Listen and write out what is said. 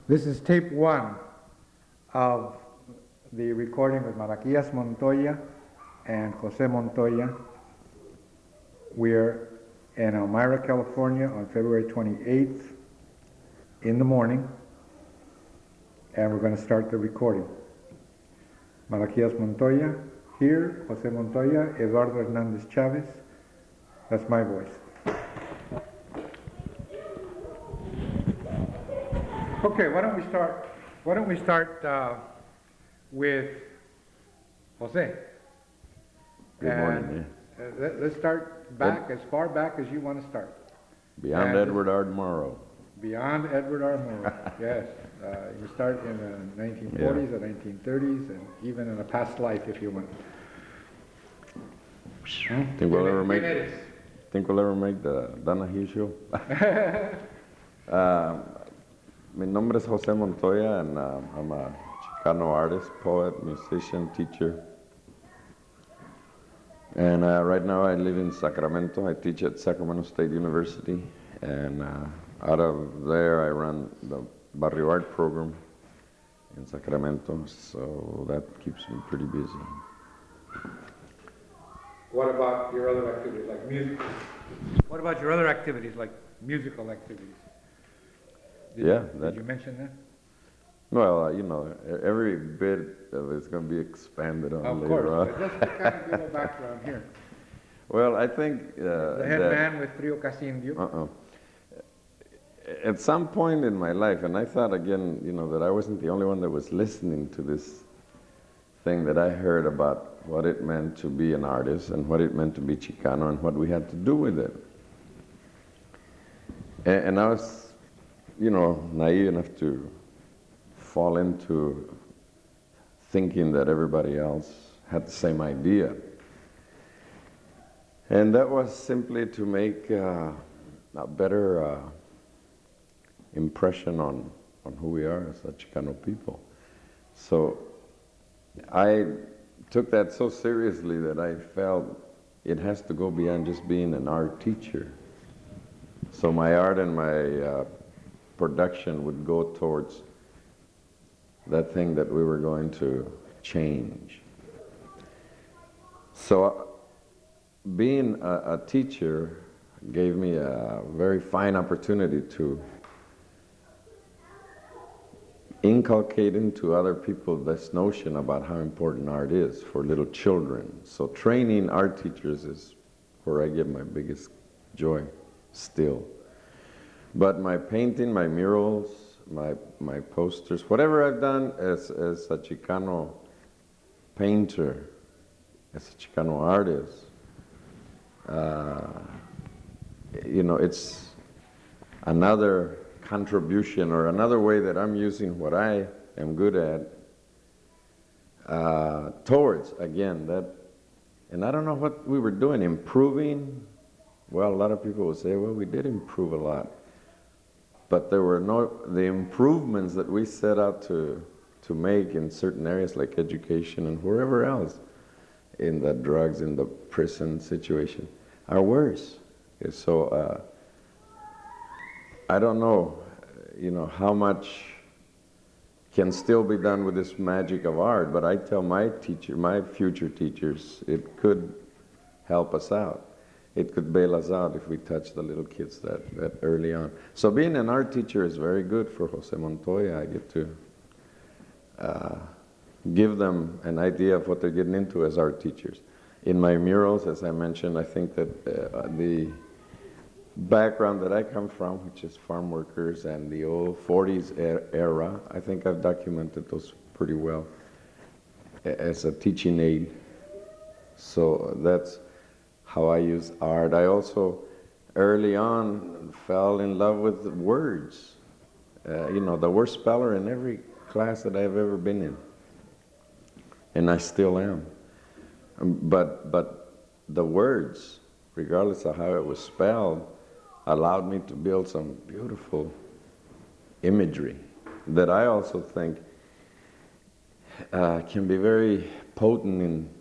This is tape one of the recording with Malaquías Montoya and Jose Montoya. We're in Elmira, California on February 28th in the morning, and we're going to start the recording. Malaquías Montoya here, Jose Montoya, Eduardo Hernandez Chavez. That's my voice. Okay, why don't we start with Jose. Good morning, Let's start back, as far back as you want to start. Beyond Edward R. Morrow. Beyond Edward R. Morrow, yes. You start in the 1940s or 1930s, and even in a past life if you want. Think we'll ever make the Donahue show? Mi nombre es Jose Montoya, and I'm a Chicano artist, poet, musician, teacher. And right now I live in Sacramento. I teach at Sacramento State University, and out of there I run the Barrio Art program in Sacramento, so that keeps me pretty busy. What about your other activities, like music? What about your other activities, like musical activities? Did you mention that? Well, every bit of it's going to be expanded on later on. Of course, but just to kind of give a background here. Well, I think the head man with Trio Casindio. At some point in my life, and I thought again, that I wasn't the only one that was listening to this thing that I heard about what it meant to be an artist and what it meant to be Chicano and what we had to do with it. And I was, naive enough to fall into thinking that everybody else had the same idea. And that was simply to make a better impression on who we are as a Chicano people. So I took that so seriously that I felt it has to go beyond just being an art teacher. So my art and my production would go towards that thing that we were going to change. So being a teacher gave me a very fine opportunity to inculcate into other people this notion about how important art is for little children. So training art teachers is where I get my biggest joy still. But my painting, my murals, my posters, whatever I've done as a Chicano painter, as a Chicano artist, it's another contribution or another way that I'm using what I am good at towards, again, that, and I don't know what we were doing, improving. Well, a lot of people would say, well, we did improve a lot. But there were the improvements that we set out to make in certain areas like education and wherever else, in the drugs, in the prison situation, are worse. So I don't know, how much can still be done with this magic of art, but I tell my future teachers, it could help us out. It could bail us out if we touch the little kids that early on. So being an art teacher is very good for Jose Montoya. I get to give them an idea of what they're getting into as art teachers. In my murals, as I mentioned, I think that the background that I come from, which is farm workers and the old 40s era, I think I've documented those pretty well as a teaching aid. So that's how I use art. I also, early on, fell in love with words. The worst speller in every class that I've ever been in. And I still am. But the words, regardless of how it was spelled, allowed me to build some beautiful imagery that I also think can be very potent